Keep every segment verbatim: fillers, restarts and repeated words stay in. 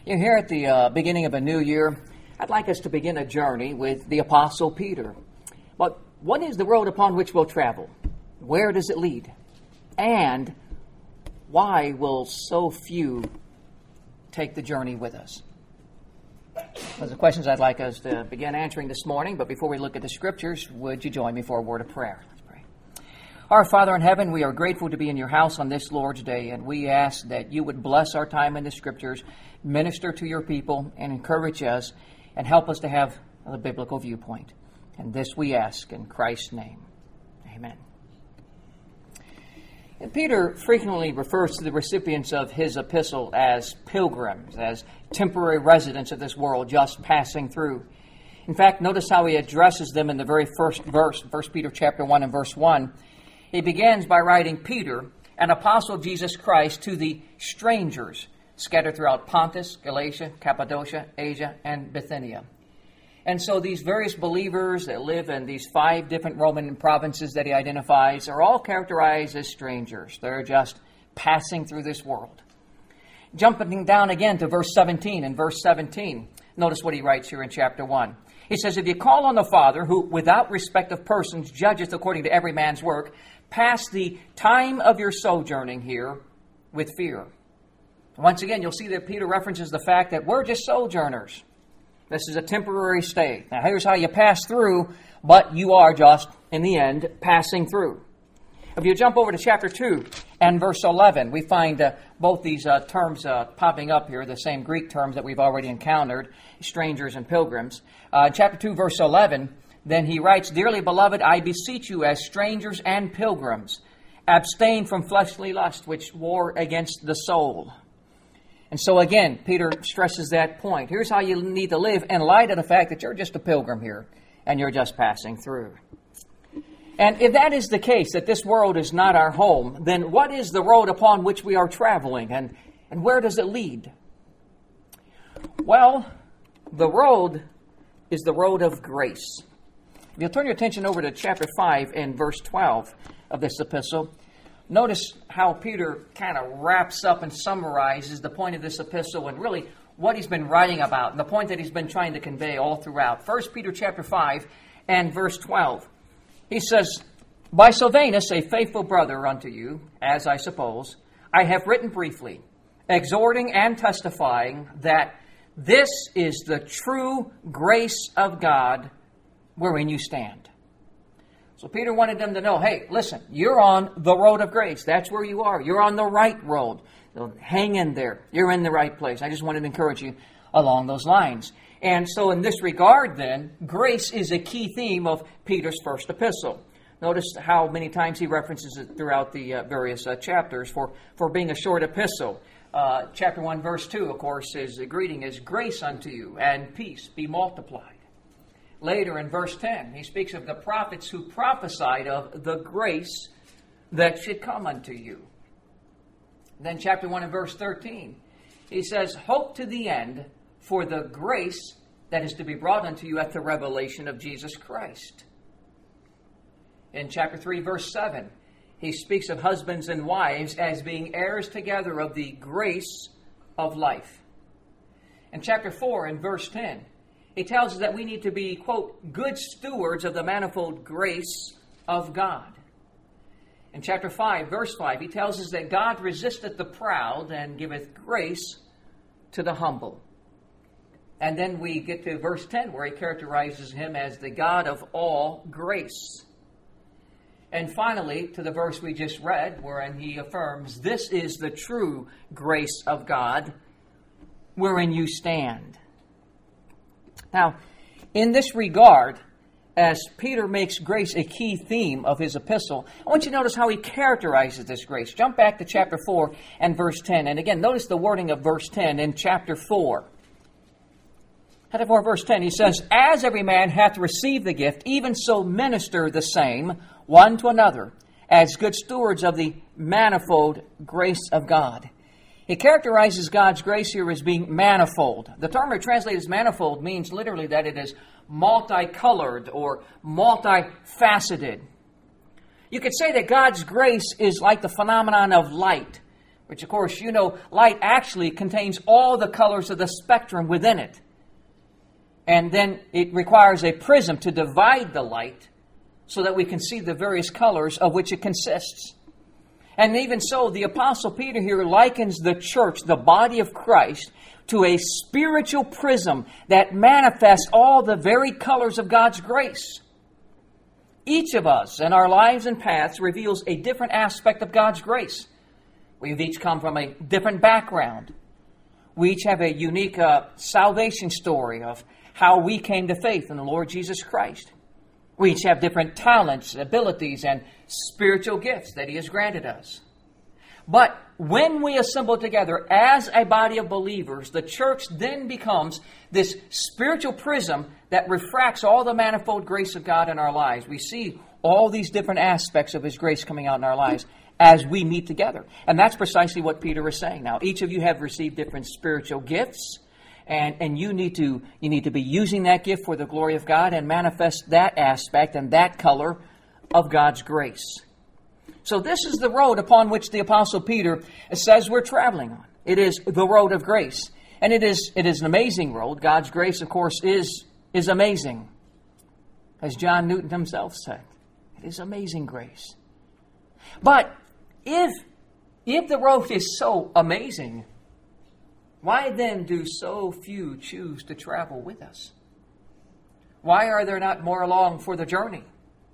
You're here at the uh, beginning of a new year. I'd like us to begin a journey with the Apostle Peter. But what is the road upon which we'll travel? Where does it lead? And why will so few take the journey with us? Those are questions I'd like us to begin answering this morning. But before we look at the Scriptures, would you join me for a word of prayer? Let's pray. Our Father in heaven, we are grateful to be in your house on this Lord's Day, and we ask that you would bless our time in the Scriptures, minister to your people, and encourage us, and help us to have a biblical viewpoint. And this we ask in Christ's name. Amen. And Peter frequently refers to the recipients of his epistle as pilgrims, as temporary residents of this world just passing through. In fact, notice how he addresses them in the very first verse, First Peter chapter one and verse one. He begins by writing, Peter, an apostle of Jesus Christ, to the strangers scattered throughout Pontus, Galatia, Cappadocia, Asia, and Bithynia. And so these various believers that live in these five different Roman provinces that he identifies are all characterized as strangers. They're just passing through this world. Jumping down again to verse seventeen. In verse seventeen, notice what he writes here in chapter one. He says, if you call on the Father, who without respect of persons judgeth according to every man's work, pass the time of your sojourning here with fear. Once again, you'll see that Peter references the fact that we're just sojourners. This is a temporary stay. Now, here's how you pass through, but you are just, in the end, passing through. If you jump over to chapter two and verse eleven, we find uh, both these uh, terms uh, popping up here, the same Greek terms that we've already encountered, strangers and pilgrims. Uh, chapter two, verse eleven, then he writes, Dearly beloved, I beseech you as strangers and pilgrims, abstain from fleshly lust, which war against the soul. And so again, Peter stresses that point. Here's how you need to live in light of the fact that you're just a pilgrim here and you're just passing through. And if that is the case, that this world is not our home, then what is the road upon which we are traveling, and, and where does it lead? Well, the road is the road of grace. If you'll turn your attention over to chapter five and verse twelve of this epistle, notice how Peter kind of wraps up and summarizes the point of this epistle and really what he's been writing about and the point that he's been trying to convey all throughout. First Peter chapter five and verse twelve. He says, By Silvanus, a faithful brother unto you, as I suppose, I have written briefly, exhorting and testifying that this is the true grace of God wherein you stand. So Peter wanted them to know, hey, listen, you're on the road of grace. That's where you are. You're on the right road. So hang in there. You're in the right place. I just wanted to encourage you along those lines. And so in this regard, then, grace is a key theme of Peter's first epistle. Notice how many times he references it throughout the uh, various uh, chapters for, for being a short epistle. Uh, chapter one, verse two, of course, is the greeting is grace unto you and peace be multiplied. Later in verse ten, he speaks of the prophets who prophesied of the grace that should come unto you. Then chapter one and verse thirteen, he says, hope to the end for the grace that is to be brought unto you at the revelation of Jesus Christ. In chapter three, verse seven, he speaks of husbands and wives as being heirs together of the grace of life. In chapter four and verse ten, he tells us that we need to be, quote, good stewards of the manifold grace of God. In chapter five, verse five, he tells us that God resisteth the proud and giveth grace to the humble. And then we get to verse ten, where he characterizes him as the God of all grace. And finally, to the verse we just read, wherein he affirms, this is the true grace of God, wherein you stand. Now, in this regard, as Peter makes grace a key theme of his epistle, I want you to notice how he characterizes this grace. Jump back to chapter four and verse ten. And again, notice the wording of verse ten in chapter four. Chapter four, verse ten, he says, As every man hath received the gift, even so minister the same one to another, as good stewards of the manifold grace of God. He characterizes God's grace here as being manifold. The term translated as manifold means literally that it is multicolored or multifaceted. You could say that God's grace is like the phenomenon of light. which of course, you know, light actually contains all the colors of the spectrum within it. And then it requires a prism to divide the light so that we can see the various colors of which it consists. And even so, the Apostle Peter here likens the church, the body of Christ, to a spiritual prism that manifests all the very colors of God's grace. Each of us in our lives and paths reveals a different aspect of God's grace. We've each come from a different background. We each have a unique uh, salvation story of how we came to faith in the Lord Jesus Christ. We each have different talents, abilities, and spiritual gifts that He has granted us. But when we assemble together as a body of believers, the church then becomes this spiritual prism that refracts all the manifold grace of God in our lives. We see all these different aspects of His grace coming out in our lives as we meet together. And that's precisely what Peter is saying. Now, each of you have received different spiritual gifts, and, and you need to you need to be using that gift for the glory of God and manifest that aspect and that color of God's grace. So this is the road upon which the Apostle Peter says we're traveling on. It is the road of grace. And it is it is an amazing road. God's grace, of course, is, is amazing. As John Newton himself said, it is amazing grace. But if, if the road is so amazing, why then do so few choose to travel with us? Why are there not more along for the journey?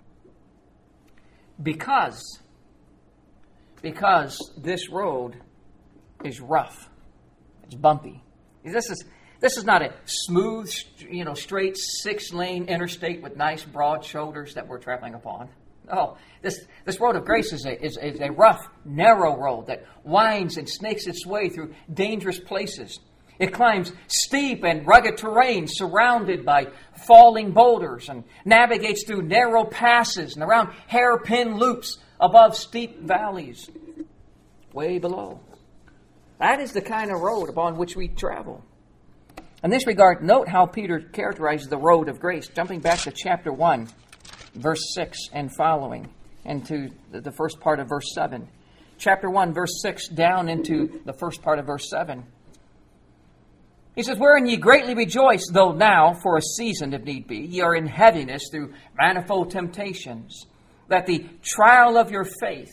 Because, because this road is rough. It's bumpy. This is, this is not a smooth, you know, straight six-lane interstate with nice broad shoulders that we're traveling upon. No, this, this road of grace is a, is, is a rough, narrow road that winds and snakes its way through dangerous places. It climbs steep and rugged terrain surrounded by falling boulders and navigates through narrow passes and around hairpin loops above steep valleys way below. That is the kind of road upon which we travel. In this regard, note how Peter characterizes the road of grace. Jumping back to chapter one, verse six and following, and to the first part of verse seven. Chapter one, verse six, down into the first part of verse seven. He says, "Wherein ye greatly rejoice, though now, for a season, if need be, ye are in heaviness through manifold temptations, that the trial of your faith..."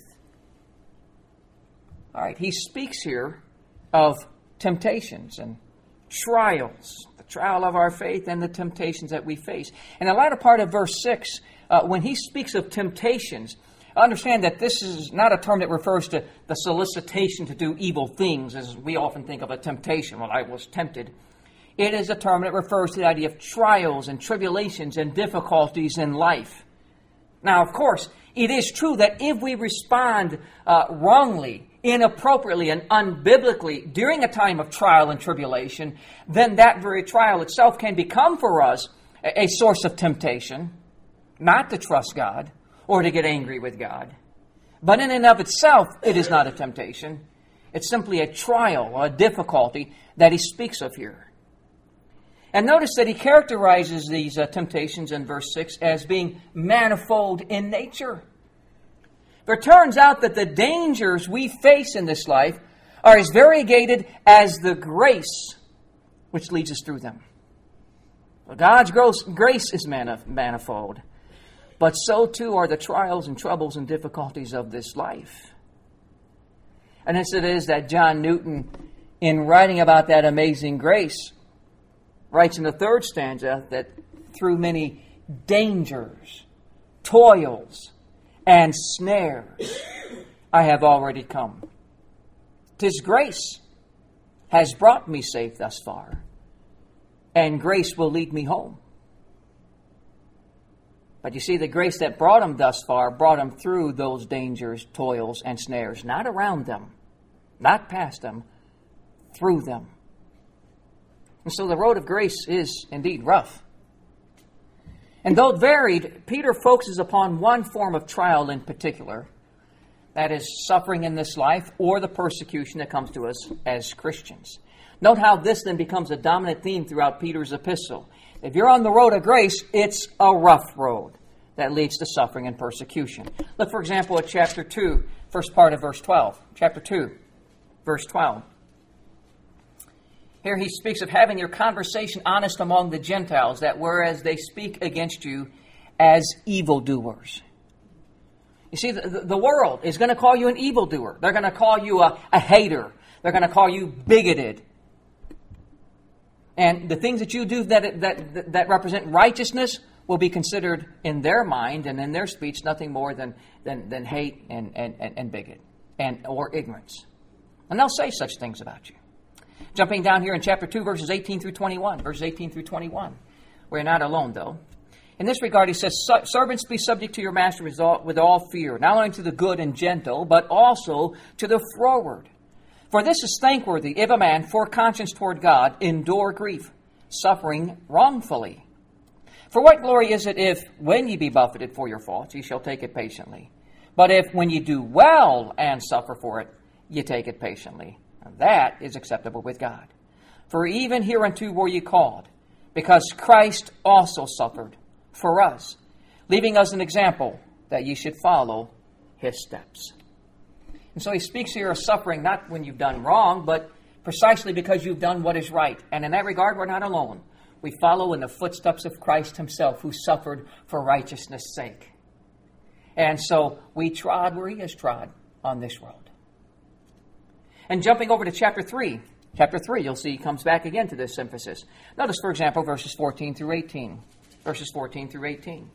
All right, he speaks here of temptations and trials, the trial of our faith and the temptations that we face. And the latter part of verse six, uh, when he speaks of temptations, understand that this is not a term that refers to the solicitation to do evil things, as we often think of a temptation. Well, I was tempted. It is a term that refers to the idea of trials and tribulations and difficulties in life. Now, of course, it is true that if we respond uh, wrongly, inappropriately, and unbiblically during a time of trial and tribulation, then that very trial itself can become for us a, a source of temptation, not to trust God or to get angry with God. But in and of itself, it is not a temptation. It's simply a trial, a difficulty that he speaks of here. And notice that he characterizes these uh, temptations in verse six as being manifold in nature. It turns out that the dangers we face in this life are as variegated as the grace which leads us through them. Well, God's grace is manifold, but so too are the trials and troubles and difficulties of this life. And hence it is that John Newton, in writing about that amazing grace, writes in the third stanza that through many dangers, toils, and snares I have already come. 'Tis grace has brought me safe thus far, and grace will lead me home. But you see, the grace that brought him thus far brought him through those dangers, toils, and snares, not around them, not past them, through them. And so the road of grace is indeed rough. And though varied, Peter focuses upon one form of trial in particular, that is suffering in this life or the persecution that comes to us as Christians. Note how this then becomes a dominant theme throughout Peter's epistle. If you're on the road of grace, it's a rough road that leads to suffering and persecution. Look, for example, at chapter two, first part of verse twelve. Chapter two. verse twelve. Here he speaks of having your conversation honest among the Gentiles, that whereas they speak against you as evildoers. You see, the, the world is going to call you an evildoer. They're going to call you a, a hater. They're going to call you bigoted. And the things that you do that, that, that represent righteousness will be considered in their mind and in their speech nothing more than, than, than hate and, and, and, and bigot and or ignorance. And they'll say such things about you. Jumping down here in chapter two, verses eighteen through twenty-one. Verses eighteen through twenty-one. We're not alone, though. In this regard, he says, servants, be subject to your master with all, with all fear, not only to the good and gentle, but also to the froward. For this is thankworthy, if a man, for conscience toward God, endure grief, suffering wrongfully. For what glory is it if, when ye be buffeted for your faults, ye shall take it patiently? But if, when ye do well and suffer for it, ye take it patiently, that is acceptable with God. For even hereunto were ye called, because Christ also suffered for us, leaving us an example that ye should follow his steps. And so he speaks here of suffering not when you've done wrong, but precisely because you've done what is right. And in that regard, we're not alone. We follow in the footsteps of Christ himself, who suffered for righteousness' sake. And so we trod where he has trod on this road. And jumping over to chapter three, chapter three, you'll see he comes back again to this emphasis. Notice, for example, verses fourteen through eighteen. Verses fourteen through eighteen.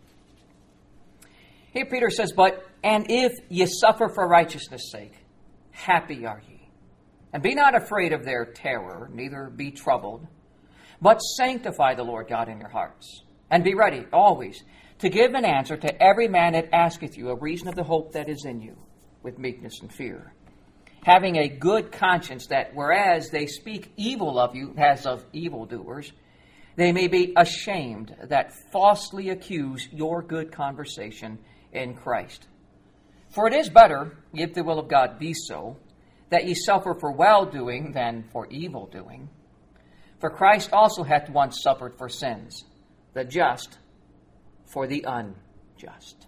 Here Peter says, but, and if ye suffer for righteousness' sake, happy are ye. And be not afraid of their terror, neither be troubled, but sanctify the Lord God in your hearts. And be ready always to give an answer to every man that asketh you a reason of the hope that is in you, with meekness and fear. Having a good conscience, that whereas they speak evil of you, as of evildoers, they may be ashamed that falsely accuse your good conversation in Christ. For it is better, if the will of God be so, that ye suffer for well-doing than for evil-doing. For Christ also hath once suffered for sins, the just for the unjust.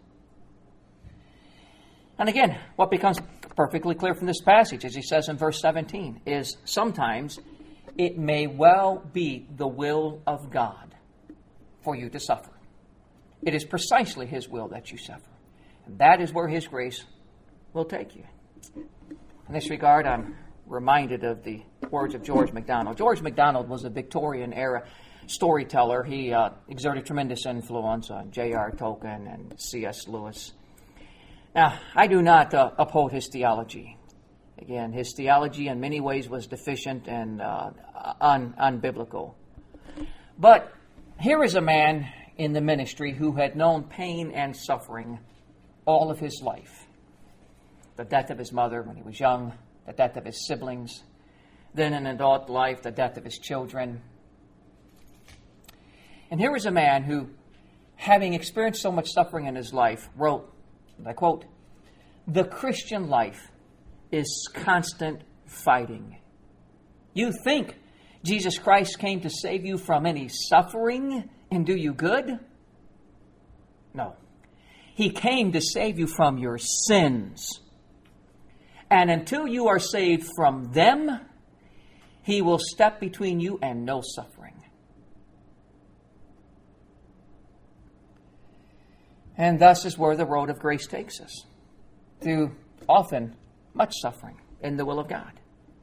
And again, what becomes perfectly clear from this passage, as he says in verse seventeen, is sometimes it may well be the will of God for you to suffer. It is precisely his will that you suffer. And that is where his grace will take you. In this regard, I'm reminded of the words of George MacDonald. George MacDonald was a Victorian-era storyteller. He uh, exerted tremendous influence on J R Tolkien and C S Lewis. Now, I do not uh, uphold his theology. Again, his theology in many ways was deficient and uh, un- unbiblical. But here is a man in the ministry who had known pain and suffering all of his life. The death of his mother when he was young, the death of his siblings, then in adult life, the death of his children. And here is a man who, having experienced so much suffering in his life, wrote, and I quote, "The Christian life is constant fighting. You think Jesus Christ came to save you from any suffering and do you good? No. He came to save you from your sins. And until you are saved from them, he will step between you and no suffering." And thus is where the road of grace takes us, through often much suffering in the will of God.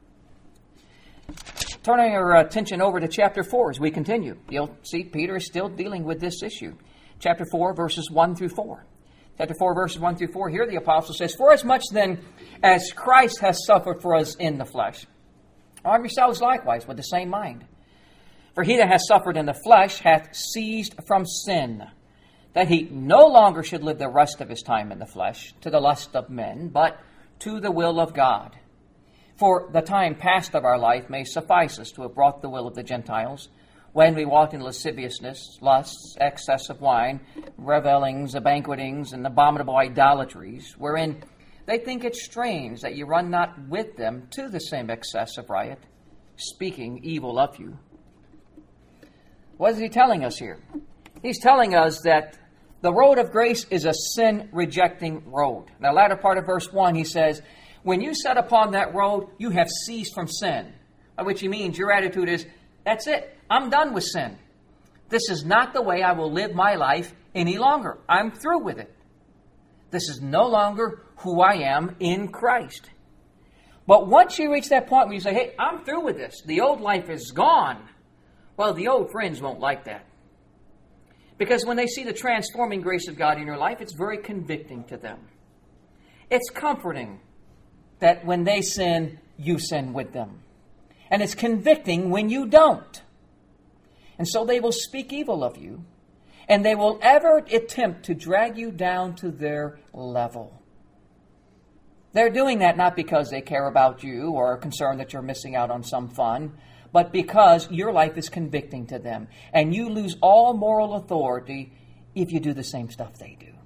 Turning our attention over to chapter four as we continue, you'll see Peter is still dealing with this issue. Chapter four, verses one through four. Chapter four, verses one through four, here the apostle says, "For as much then as Christ has suffered for us in the flesh, arm yourselves likewise with the same mind. For he that has suffered in the flesh hath ceased from sin, that he no longer should live the rest of his time in the flesh, to the lust of men, but to the will of God. For the time past of our life may suffice us to have brought the will of the Gentiles, when we walked in lasciviousness, lusts, excess of wine, revellings, banquetings, and abominable idolatries, wherein they think it strange that ye run not with them to the same excess of riot, speaking evil of you." What is he telling us here? He's telling us that the road of grace is a sin-rejecting road. In the latter part of verse one, he says, when you set upon that road, you have ceased from sin. By which he means your attitude is, that's it. I'm done with sin. This is not the way I will live my life any longer. I'm through with it. This is no longer who I am in Christ. But once you reach that point where you say, hey, I'm through with this. The old life is gone. Well, the old friends won't like that. Because when they see the transforming grace of God in your life, it's very convicting to them. It's comforting that when they sin, you sin with them. And it's convicting when you don't. And so they will speak evil of you, and they will ever attempt to drag you down to their level. They're doing that not because they care about you or are concerned that you're missing out on some fun, but because your life is convicting to them. And you lose all moral authority if you do the same stuff they do.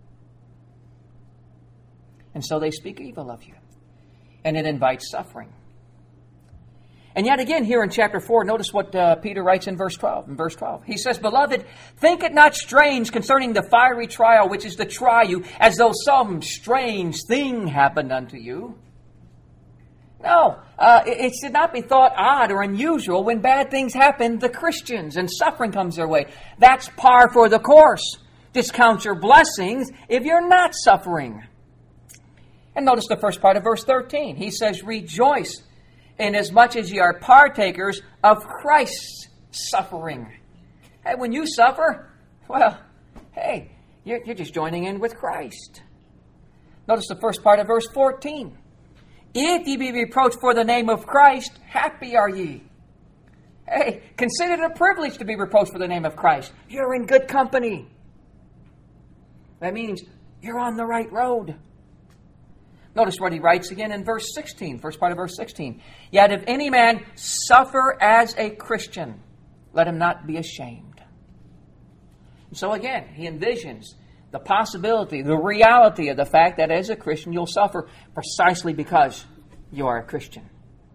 And so they speak evil of you. And it invites suffering. And yet again, here in chapter four, notice what uh, Peter writes in verse twelve. In verse twelve, he says, Beloved, think it not strange concerning the fiery trial which is to try you, as though some strange thing happened unto you. No, uh, it, it should not be thought odd or unusual when bad things happen to Christians and suffering comes their way. That's par for the course. Discount your blessings if you're not suffering. And notice the first part of verse thirteen. He says, Rejoice, inasmuch as ye are partakers of Christ's suffering. Hey, when you suffer, well, hey, you're, you're just joining in with Christ. Notice the first part of verse fourteen. If ye be reproached for the name of Christ, happy are ye. Hey, consider it a privilege to be reproached for the name of Christ. You're in good company. That means you're on the right road. Notice what he writes again in verse sixteen, first part of verse sixteen. Yet if any man suffer as a Christian, let him not be ashamed. And so again, he envisions the possibility, the reality of the fact that as a Christian you'll suffer precisely because you are a Christian.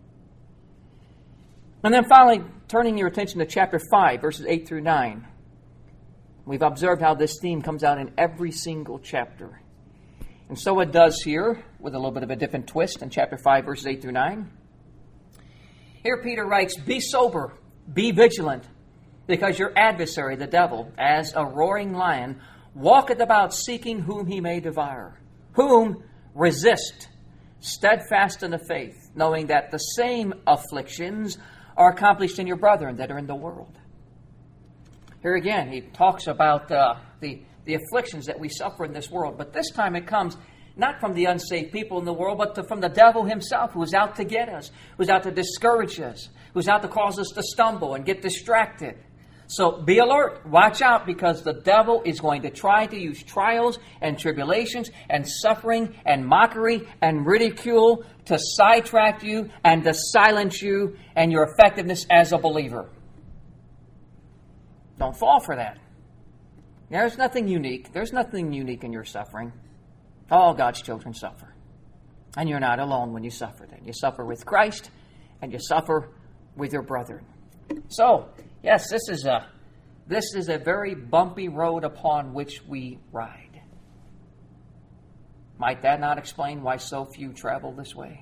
And then finally, turning your attention to chapter five, verses eight through nine. We've observed how this theme comes out in every single chapter. And so it does here, with a little bit of a different twist in chapter five, verses eight through nine. Here Peter writes, Be sober, be vigilant, because your adversary, the devil, as a roaring lion, walketh about seeking whom he may devour. Whom resist, steadfast in the faith, knowing that the same afflictions are accomplished in your brethren that are in the world. Here again, he talks about uh, the the afflictions that we suffer in this world. But this time it comes not from the unsaved people in the world, but to, from the devil himself, who is out to get us, who's out to discourage us, who's out to cause us to stumble and get distracted. So be alert. Watch out, because the devil is going to try to use trials and tribulations and suffering and mockery and ridicule to sidetrack you and to silence you and your effectiveness as a believer. Don't fall for that. There's nothing unique. There's nothing unique in your suffering. All God's children suffer. And you're not alone when you suffer then. You suffer with Christ and you suffer with your brethren. So, yes, this is a this is a very bumpy road upon which we ride. Might that not explain why so few travel this way?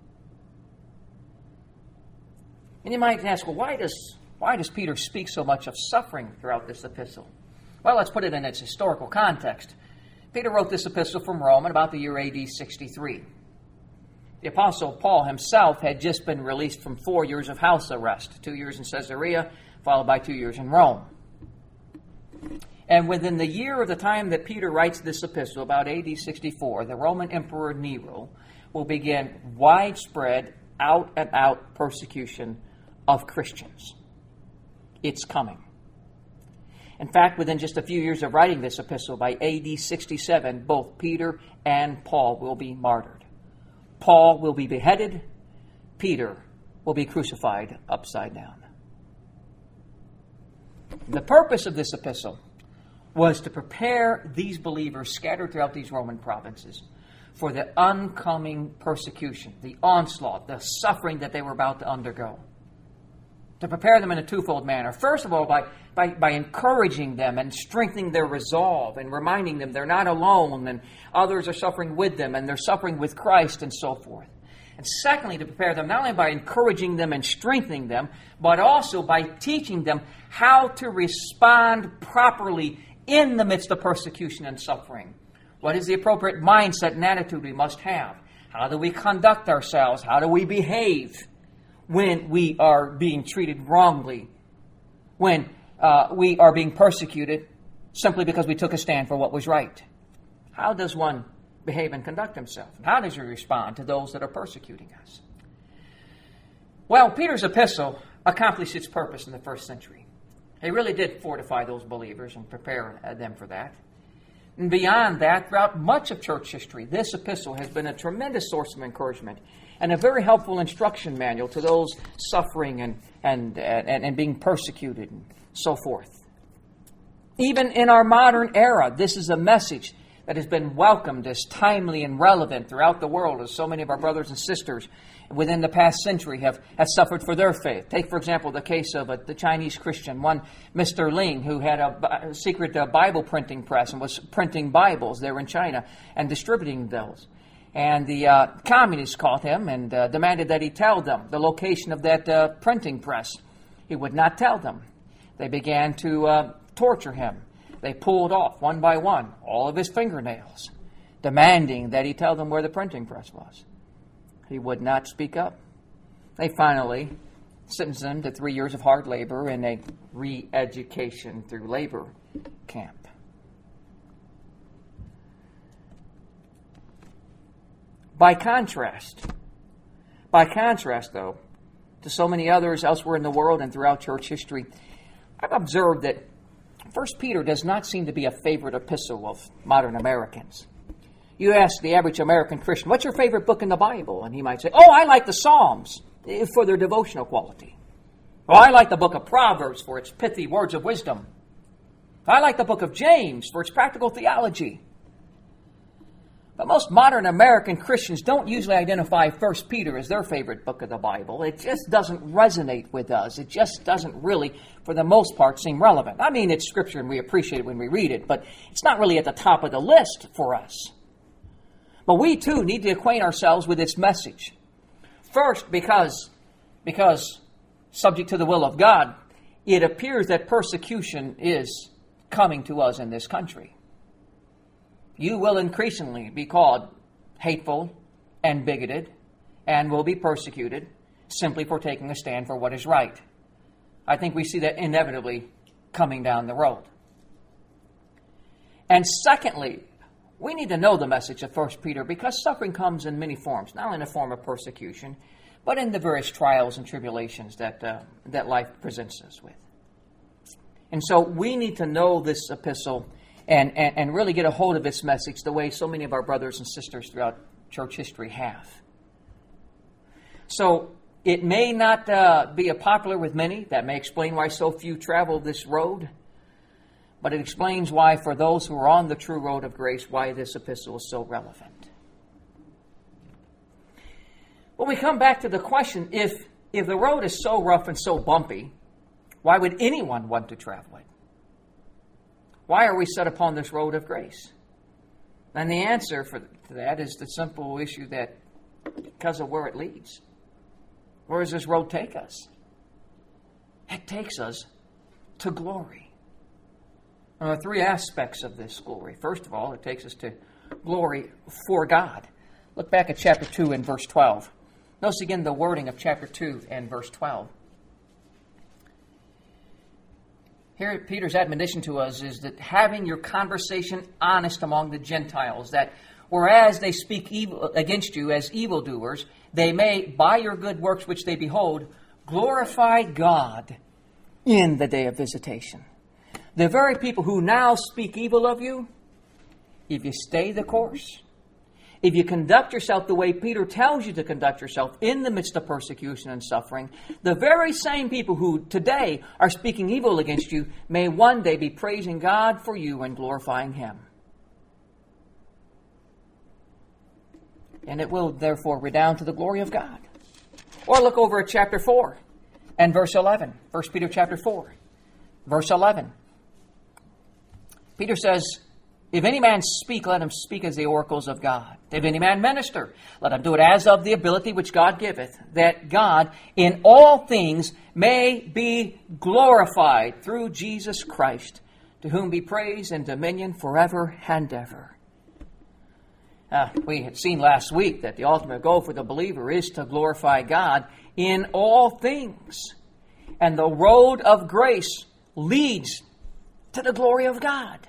And you might ask, well, why does why does Peter speak so much of suffering throughout this epistle? Well, let's put it in its historical context. Peter wrote this epistle from Rome in about the year A D sixty-three. The Apostle Paul himself had just been released from four years of house arrest, two years in Caesarea, followed by two years in Rome. And within the year of the time that Peter writes this epistle, about A D sixty-four, the Roman Emperor Nero will begin widespread, out-and-out persecution of Christians. It's coming. In fact, within just a few years of writing this epistle, by A D sixty-seven, both Peter and Paul will be martyred. Paul will be beheaded. Peter will be crucified upside down. The purpose of this epistle was to prepare these believers scattered throughout these Roman provinces for the oncoming persecution, the onslaught, the suffering that they were about to undergo. to prepare them in a twofold manner. First of all, by, by, by encouraging them and strengthening their resolve and reminding them they're not alone and others are suffering with them and they're suffering with Christ and so forth. And secondly, to prepare them not only by encouraging them and strengthening them, but also by teaching them how to respond properly in the midst of persecution and suffering. What is the appropriate mindset and attitude we must have? How do we conduct ourselves? How do we behave when we are being treated wrongly? When uh, we are being persecuted simply because we took a stand for what was right? How does one behave and conduct himself? And how does he respond to those that are persecuting us? Well, Peter's epistle accomplished its purpose in the first century. He really did fortify those believers and prepare them for that. And beyond that, throughout much of church history, this epistle has been a tremendous source of encouragement and a very helpful instruction manual to those suffering and, and, and, and being persecuted and so forth. Even in our modern era, this is a message that has been welcomed as timely and relevant throughout the world, as so many of our brothers and sisters within the past century have, have suffered for their faith. Take, for example, the case of a, the Chinese Christian, one Mister Ling, who had a, a secret uh, Bible printing press and was printing Bibles there in China and distributing those. And the uh, communists caught him and uh, demanded that he tell them the location of that uh, printing press. He would not tell them. They began to uh, torture him. They pulled off, one by one, all of his fingernails, demanding that he tell them where the printing press was. He would not speak up. They finally sentenced him to three years of hard labor in a re-education through labor camp. By contrast, by contrast, though, to so many others elsewhere in the world and throughout church history, I've observed that First Peter does not seem to be a favorite epistle of modern Americans. You ask the average American Christian, what's your favorite book in the Bible? And he might say, oh, I like the Psalms for their devotional quality. Oh, I like the book of Proverbs for its pithy words of wisdom. I like the book of James for its practical theology. But most modern American Christians don't usually identify First Peter as their favorite book of the Bible. It just doesn't resonate with us. It just doesn't really, for the most part, seem relevant. I mean, it's Scripture and we appreciate it when we read it, but it's not really at the top of the list for us. But we, too, need to acquaint ourselves with its message. First, because, because subject to the will of God, it appears that persecution is coming to us in this country. You will increasingly be called hateful and bigoted and will be persecuted simply for taking a stand for what is right. I think we see that inevitably coming down the road. And secondly, we need to know the message of First Peter because suffering comes in many forms, not only in the form of persecution, but in the various trials and tribulations that, uh, that life presents us with. And so we need to know this epistle And, and, and really get a hold of its message the way so many of our brothers and sisters throughout church history have. So it may not uh, be a popular with many. That may explain why so few travel this road. But it explains why, for those who are on the true road of grace, why this epistle is so relevant. When we come back to the question, if, if the road is so rough and so bumpy, why would anyone want to travel it? Why are we set upon this road of grace? And the answer for to that is the simple issue that because of where it leads. Where does this road take us? It takes us to glory. And there are three aspects of this glory. First of all, it takes us to glory for God. Look back at chapter two and verse twelve. Notice again the wording of chapter two and verse twelve. Here, Peter's admonition to us is that having your conversation honest among the Gentiles, that whereas they speak evil against you as evildoers, they may, by your good works which they behold, glorify God in the day of visitation. The very people who now speak evil of you, if you stay the course, if you conduct yourself the way Peter tells you to conduct yourself in the midst of persecution and suffering, the very same people who today are speaking evil against you may one day be praising God for you and glorifying Him. And it will therefore redound to the glory of God. Or look over at chapter four and verse eleven. First Peter chapter four, verse eleven. Peter says, if any man speak, let him speak as the oracles of God. If any man minister, let him do it as of the ability which God giveth, that God in all things may be glorified through Jesus Christ, to whom be praise and dominion forever and ever. Uh, we had seen last week that the ultimate goal for the believer is to glorify God in all things. And the road of grace leads to the glory of God.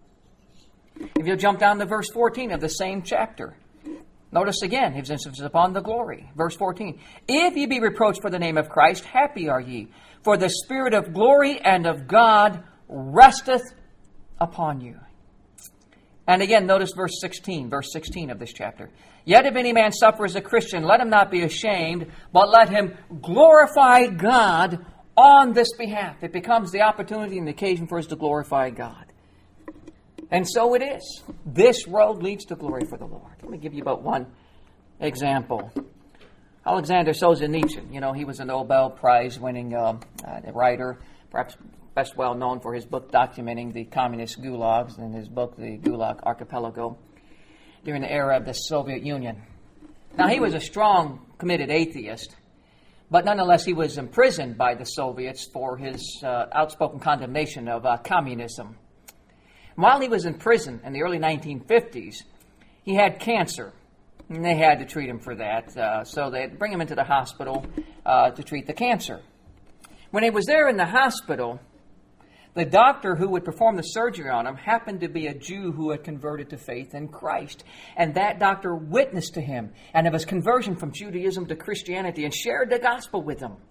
If you'll jump down to verse fourteen of the same chapter, notice again his emphasis upon the glory. Verse fourteen, if ye be reproached for the name of Christ, happy are ye, for the Spirit of glory and of God resteth upon you. And again, notice verse sixteen, verse sixteen of this chapter. Yet if any man suffer as a Christian, let him not be ashamed, but let him glorify God on this behalf. It becomes the opportunity and the occasion for us to glorify God. And so it is. This road leads to glory for the Lord. Let me give you about one example. Alexander Solzhenitsyn, you know, he was a Nobel Prize-winning uh, uh, writer, perhaps best well known for his book documenting the communist gulags and his book, The Gulag Archipelago, during the era of the Soviet Union. Now, he was a strong, committed atheist, but nonetheless, he was imprisoned by the Soviets for his uh, outspoken condemnation of uh, communism. While he was in prison in the early nineteen fifties, he had cancer, and they had to treat him for that. Uh, so they'd bring him into the hospital uh, to treat the cancer. When he was there in the hospital, the doctor who would perform the surgery on him happened to be a Jew who had converted to faith in Christ. And that doctor witnessed to him and of his conversion from Judaism to Christianity and shared the gospel with him.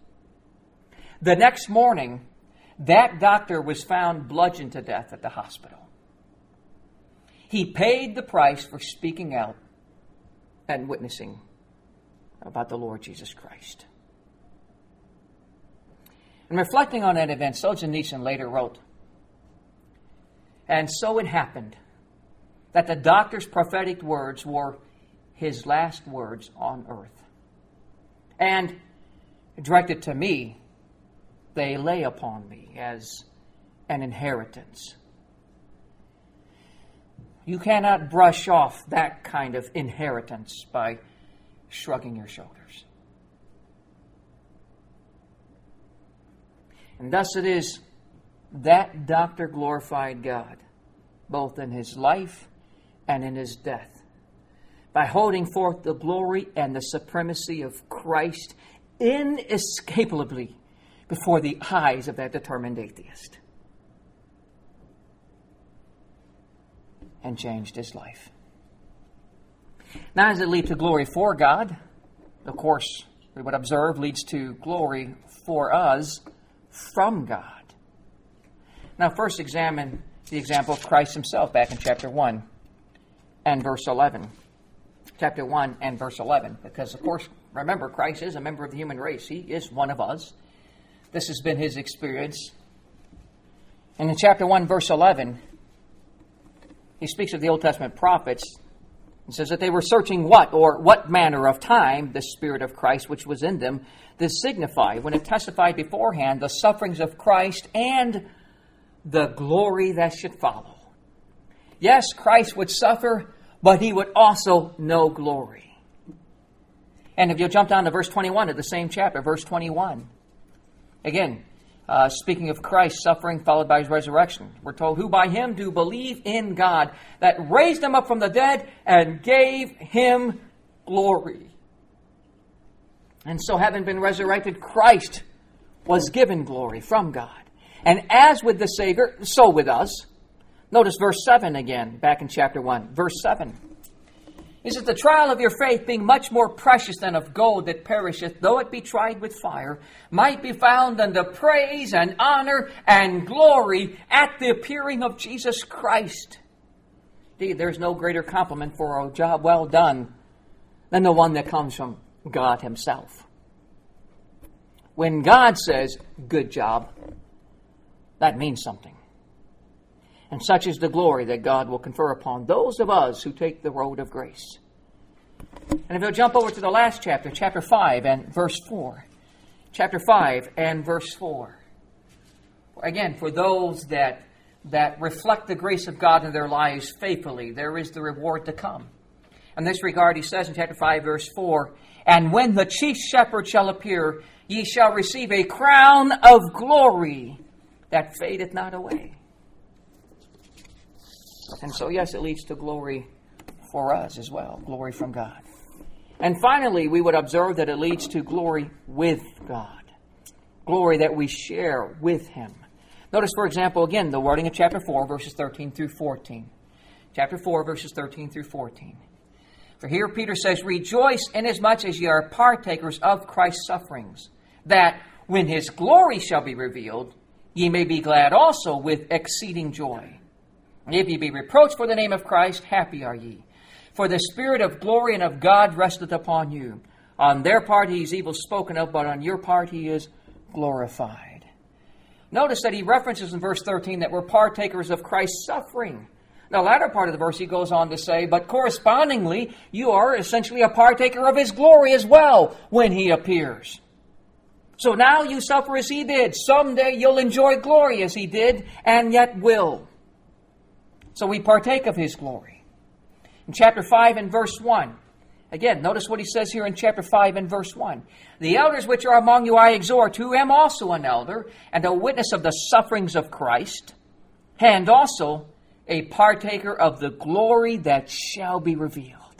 The next morning, that doctor was found bludgeoned to death at the hospital. He paid the price for speaking out and witnessing about the Lord Jesus Christ. And reflecting on that event, Solzhenitsyn later wrote, and so it happened that the doctor's prophetic words were his last words on earth. And directed to me, they lay upon me as an inheritance. You cannot brush off that kind of inheritance by shrugging your shoulders. And thus it is that doctor glorified God, both in his life and in his death, by holding forth the glory and the supremacy of Christ inescapably before the eyes of that determined atheist, and changed his life. Now, does it lead to glory for God? Of course, we would observe leads to glory for us from God. Now, first examine the example of Christ himself back in chapter one and verse eleven. Chapter one and verse eleven, because, of course, remember, Christ is a member of the human race. He is one of us. This has been his experience. And in chapter one, verse eleven, he speaks of the Old Testament prophets and says that they were searching what or what manner of time the Spirit of Christ which was in them did signify, when it testified beforehand the sufferings of Christ and the glory that should follow. Yes, Christ would suffer, but he would also know glory. And if you'll jump down to verse twenty-one of the same chapter, verse twenty-one, again, uh, speaking of Christ's suffering followed by his resurrection, we're told, who by him do believe in God, that raised him up from the dead and gave him glory. And so, having been resurrected, Christ was given glory from God. And as with the Savior, so with us. Notice verse seven again, back in chapter one. Verse seven. He says, the trial of your faith, being much more precious than of gold that perisheth, though it be tried with fire, might be found unto praise and honor and glory at the appearing of Jesus Christ. Indeed, there's no greater compliment for a job well done than the one that comes from God himself. When God says, good job, that means something. And such is the glory that God will confer upon those of us who take the road of grace. And if you'll jump over to the last chapter, chapter five and verse four. chapter five and verse four. Again, for those that, that reflect the grace of God in their lives faithfully, there is the reward to come. In this regard, he says in chapter five, verse four, "And when the chief shepherd shall appear, ye shall receive a crown of glory that fadeth not away." And so, yes, it leads to glory for us as well, glory from God. And finally, we would observe that it leads to glory with God, glory that we share with Him. Notice, for example, again, the wording of chapter four, verses thirteen through fourteen. Chapter four, verses thirteen through fourteen. "For here Peter says, Rejoice inasmuch as ye are partakers of Christ's sufferings, that when His glory shall be revealed, ye may be glad also with exceeding joy. If ye be reproached for the name of Christ, happy are ye. For the Spirit of glory and of God resteth upon you. On their part he is evil spoken of, but on your part he is glorified." Notice that he references in verse thirteen that we're partakers of Christ's suffering. The latter part of the verse he goes on to say, but correspondingly, you are essentially a partaker of His glory as well when He appears. So now you suffer as He did. Someday you'll enjoy glory as He did, and yet will. So we partake of His glory. In chapter five and verse one, again, notice what he says here in chapter five and verse one. "The elders which are among you I exhort, who am also an elder, and a witness of the sufferings of Christ, and also a partaker of the glory that shall be revealed."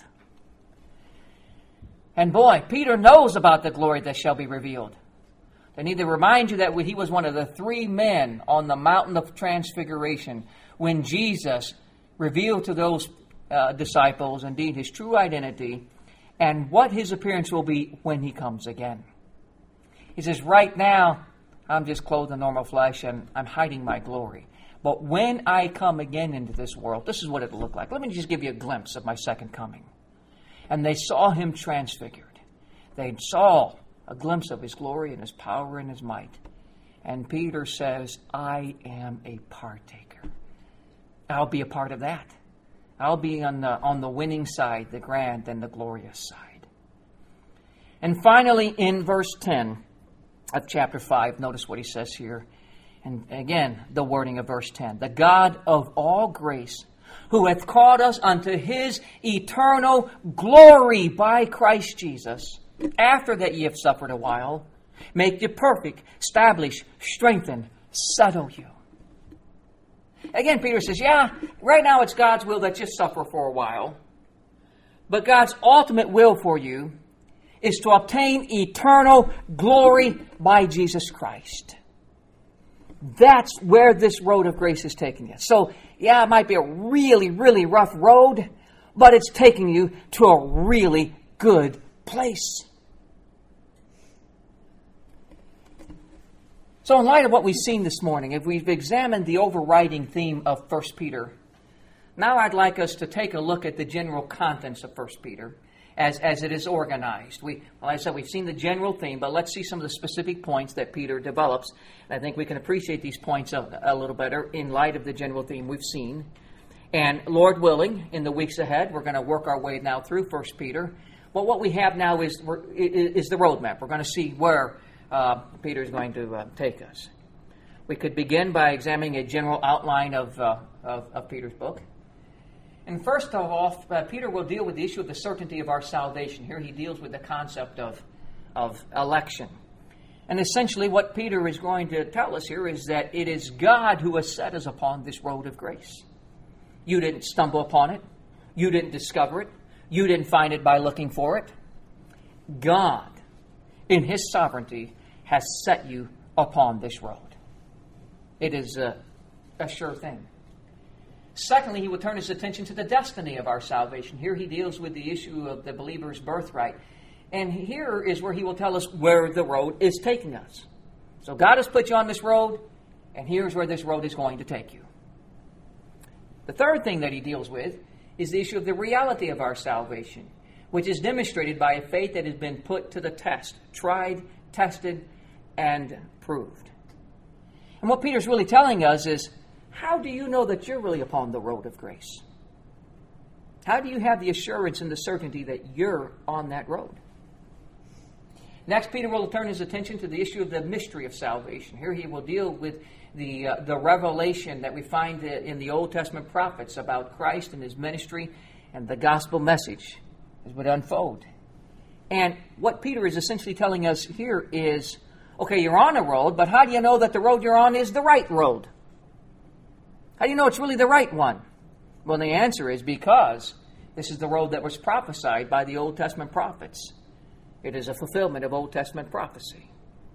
And boy, Peter knows about the glory that shall be revealed. I need to remind you that he was one of the three men on the mountain of transfiguration when Jesus revealed to those uh, disciples, indeed, His true identity and what His appearance will be when He comes again. He says, right now, I'm just clothed in normal flesh and I'm hiding my glory. But when I come again into this world, this is what it'll look like. Let me just give you a glimpse of my second coming. And they saw Him transfigured. They saw a glimpse of His glory and His power and His might. And Peter says, I am a partaker. I'll be a part of that. I'll be on the, on the winning side, the grand and the glorious side. And finally, in verse ten of chapter five, notice what he says here. And again, the wording of verse ten. "The God of all grace, who hath called us unto His eternal glory by Christ Jesus, after that ye have suffered a while, make you perfect, establish, strengthen, settle you." Again, Peter says, yeah, right now it's God's will that you suffer for a while. But God's ultimate will for you is to obtain eternal glory by Jesus Christ. That's where this road of grace is taking us. So, yeah, it might be a really, really rough road, but it's taking you to a really good place. So in light of what we've seen this morning, if we've examined the overriding theme of First Peter, now I'd like us to take a look at the general contents of First Peter as, as it is organized. We, well, like I said, we've seen the general theme, but let's see some of the specific points that Peter develops. And I think we can appreciate these points a, a little better in light of the general theme we've seen. And Lord willing, in the weeks ahead, we're going to work our way now through First Peter. But what we have now is, is the roadmap. We're going to see where Uh, Peter is going to uh, take us. We could begin by examining a general outline of, uh, of, of Peter's book. And first of all, uh, Peter will deal with the issue of the certainty of our salvation. Here he deals with the concept of, of election. And essentially what Peter is going to tell us here is that it is God who has set us upon this road of grace. You didn't stumble upon it. You didn't discover it. You didn't find it by looking for it. God, in His sovereignty, has set you upon this road. It is a, a sure thing. Secondly, he will turn his attention to the destiny of our salvation. Here he deals with the issue of the believer's birthright. And here is where he will tell us where the road is taking us. So God has put you on this road, and here's where this road is going to take you. The third thing that he deals with is the issue of the reality of our salvation, which is demonstrated by a faith that has been put to the test, tried, tested, and proved. And what Peter's really telling us is, how do you know that you're really upon the road of grace? How do you have the assurance and the certainty that you're on that road? Next, Peter will turn his attention to the issue of the mystery of salvation. Here he will deal with the, uh, the revelation that we find in the Old Testament prophets about Christ and his ministry and the gospel message as it would unfold. And what Peter is essentially telling us here is, okay, you're on a road, but how do you know that the road you're on is the right road? How do you know it's really the right one? Well, the answer is because this is the road that was prophesied by the Old Testament prophets. It is a fulfillment of Old Testament prophecy.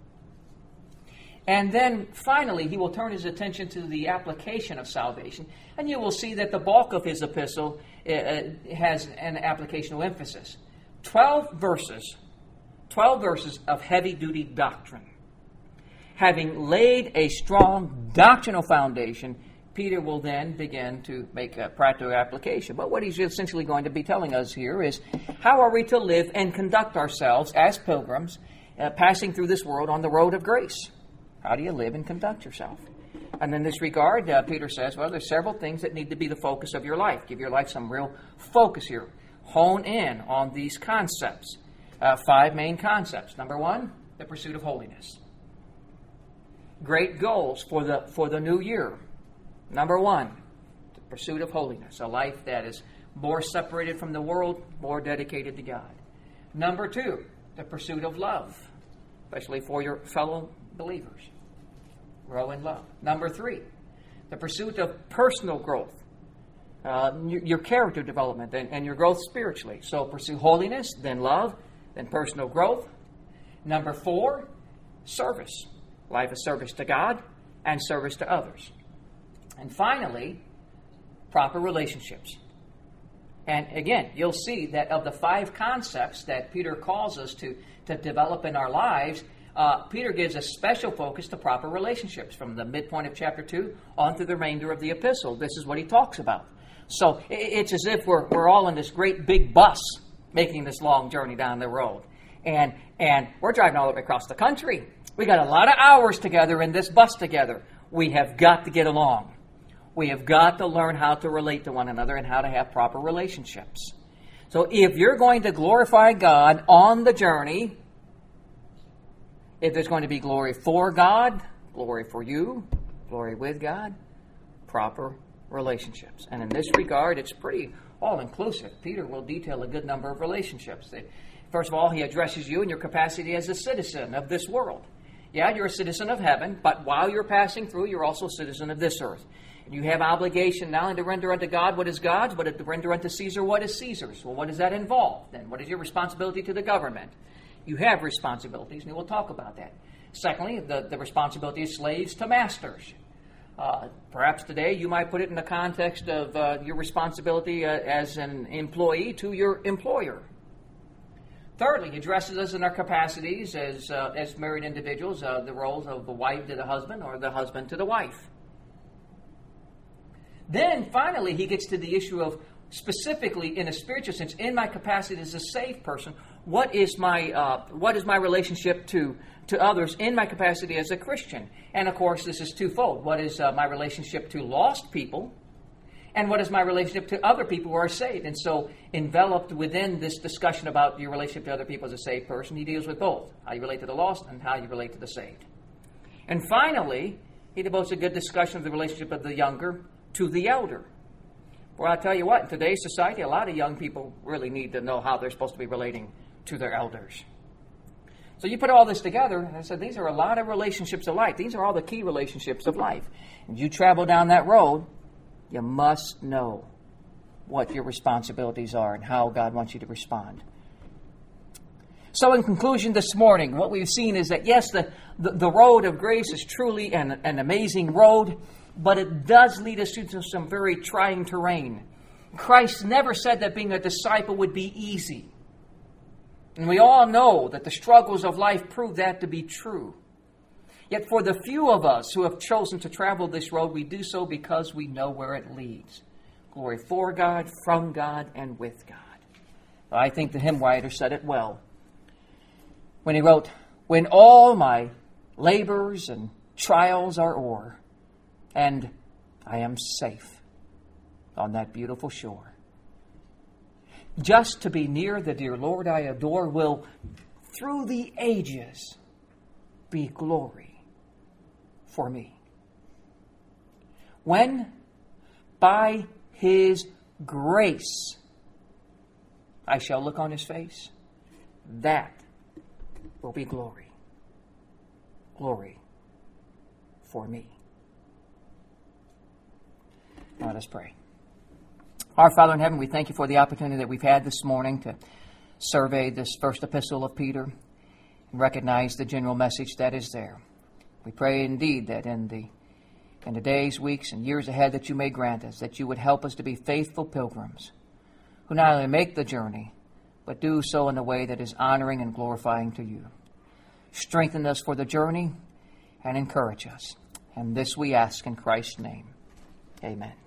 And then finally, he will turn his attention to the application of salvation. And you will see that the bulk of his epistle uh, has an applicational emphasis. Twelve verses, twelve verses of heavy-duty doctrine. Having laid a strong doctrinal foundation, Peter will then begin to make a practical application. But what he's essentially going to be telling us here is, how are we to live and conduct ourselves as pilgrims uh, passing through this world on the road of grace? How do you live and conduct yourself? And in this regard, uh, Peter says, well, there's several things that need to be the focus of your life. Give your life some real focus here. Hone in on these concepts. Uh, five main concepts. Number one, the pursuit of holiness. Great goals for the for the new year. Number one, the pursuit of holiness, a life that is more separated from the world, more dedicated to God. Number two, the pursuit of love, especially for your fellow believers. Grow in love. Number three, the pursuit of personal growth, uh, your, your character development and, and your growth spiritually. So pursue holiness, then love, then personal growth. Number four, service, life of service to God and service to others. And finally, proper relationships. And again, you'll see that of the five concepts that Peter calls us to, to develop in our lives, uh, Peter gives a special focus to proper relationships from the midpoint of chapter two on through the remainder of the epistle. This is what he talks about. So it's as if we're, we're all in this great big bus making this long journey down the road. And, and we're driving all the way across the country. We got a lot of hours together in this bus together. We have got to get along. We have got to learn how to relate to one another and how to have proper relationships. So if you're going to glorify God on the journey, if there's going to be glory for God, glory for you, glory with God, proper relationships. And in this regard, it's pretty all-inclusive. Peter will detail a good number of relationships. First of all, he addresses you in your capacity as a citizen of this world. Yeah, you're a citizen of heaven, but while you're passing through, you're also a citizen of this earth. And you have obligation not only to render unto God what is God's, but to render unto Caesar what is Caesar's. Well, what does that involve then? What is your responsibility to the government? You have responsibilities, and we'll talk about that. Secondly, the, the responsibility of slaves to masters. Uh, perhaps today you might put it in the context of uh, your responsibility uh, as an employee to your employer. Thirdly, he addresses us in our capacities as uh, as married individuals, uh, the roles of the wife to the husband or the husband to the wife. Then, finally, he gets to the issue of, specifically in a spiritual sense, in my capacity as a saved person, what is my uh, what is my relationship to, to others in my capacity as a Christian? And, of course, this is twofold. What is uh, my relationship to lost people? And what is my relationship to other people who are saved? And so, enveloped within this discussion about your relationship to other people as a saved person, he deals with both. How you relate to the lost and how you relate to the saved. And finally, he devotes a good discussion of the relationship of the younger to the elder. Well, I'll tell you what, in today's society, a lot of young people really need to know how they're supposed to be relating to their elders. So you put all this together, and I said, these are a lot of relationships of life. These are all the key relationships of life. And you travel down that road, you must know what your responsibilities are and how God wants you to respond. So in conclusion this morning, what we've seen is that, yes, the, the, the road of grace is truly an, an amazing road, but it does lead us into some very trying terrain. Christ never said that being a disciple would be easy. And we all know that the struggles of life prove that to be true. Yet for the few of us who have chosen to travel this road, we do so because we know where it leads. Glory for God, from God, and with God. I think the hymn writer said it well when he wrote, "When all my labors and trials are o'er, and I am safe on that beautiful shore. Just to be near the dear Lord I adore will through the ages be glory for me. When by His grace I shall look on His face, that will be glory. Glory for me. Now let us pray. Our Father in heaven, we thank You for the opportunity that we've had this morning to survey this first epistle of Peter and recognize the general message that is there. We pray indeed that in the in the days, weeks, and years ahead that You may grant us, that You would help us to be faithful pilgrims who not only make the journey, but do so in a way that is honoring and glorifying to You. Strengthen us for the journey and encourage us. And this we ask in Christ's name. Amen.